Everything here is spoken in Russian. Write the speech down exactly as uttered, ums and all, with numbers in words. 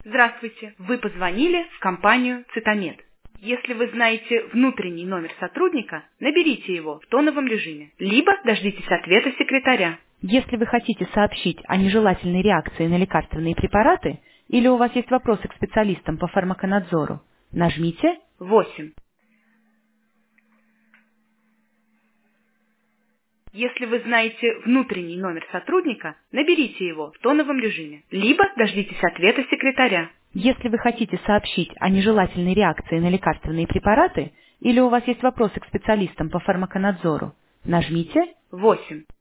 Здравствуйте. Вы позвонили в компанию «Цитамед». Если вы знаете внутренний номер сотрудника, наберите его в тоновом режиме, либо дождитесь ответа секретаря. Если вы хотите сообщить о нежелательной реакции на лекарственные препараты или у вас есть вопросы к специалистам по фармаконадзору, нажмите восемь. Если вы знаете внутренний номер сотрудника, наберите его в тоновом режиме, либо дождитесь ответа секретаря. Если вы хотите сообщить о нежелательной реакции на лекарственные препараты или у вас есть вопросы к специалистам по фармаконадзору, нажмите восемь.